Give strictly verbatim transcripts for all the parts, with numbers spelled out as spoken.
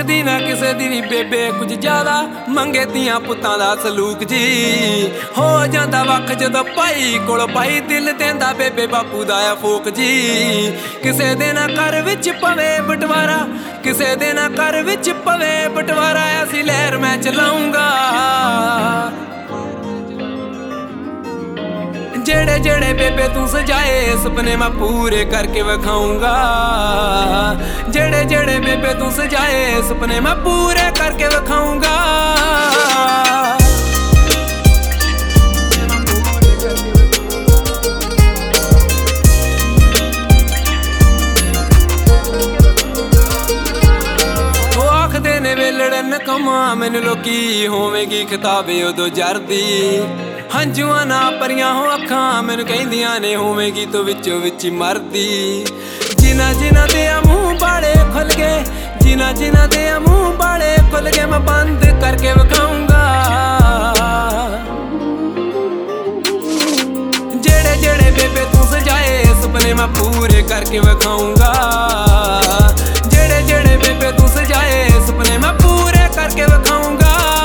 पुछदी ना किसे दी भी बेबे कुछ ज्यादा मंगे तियां पुत्तां दा सलूक जी हो जांदा वख जदों भाई कोल भाई दिल देंदा बेबे बापू दा आ फोक जी किसे दे ना घर विच पवे बटवारा किसे दे ना घर विच पवे बटवारा ऐसी लहर मैं चलाऊंगा जेड़े जेड़े बेबे तू सजाए सपने मैं पूरे करके विखाऊंगा जेड़े जेड़े बेबे तू सजाए सपने मैं पूरे करके विखाऊंगा वो आखदे ने वेलड़न कमा मैनू लोकी होवेगी खिताबे उदों जरदी हंजुआ ना परियां हो अखां मैनू कहिंदियां ने होवेगी तो विचों विच मरदी जिना जिना दे मूंह बाले खुल गए जिना जिना दे मूंह बाले खुल गए मैं बंद करके विखाऊंगा जेड़े जेड़े बेबे तू सजाए सपने मैं पूरे करके विखाऊंगा जेड़े जेड़े बेबे तू सजाए सपने मैं पूरे करके विखाऊंगा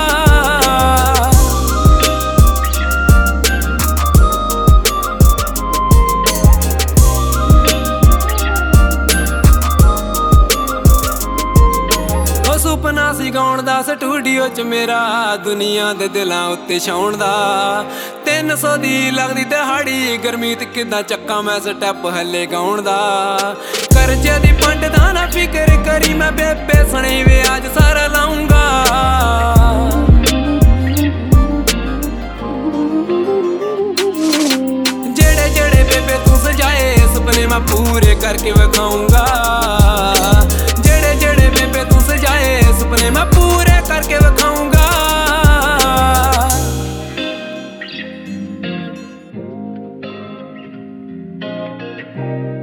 सुपना सी गाउण दा स्टूडियो च मेरा दुनिया दे दिलां उत्ते छाउण दा तीन सौ दी लगदी दिहाड़ी गरमीत किदां चक्का मैं स्टैप हल्ले गाउण दा करजे दी पंड दा ना फिकर करी मैं बेबे सने वे आज सारा लाऊंगा जेड़े जेड़े बेबे तू सजाए सपने मैं पूरे करके विखाऊंगा जेड़े जेड़े बेबे तू सजाए सपने मैं पूरे करके विखाऊंगा Thank you.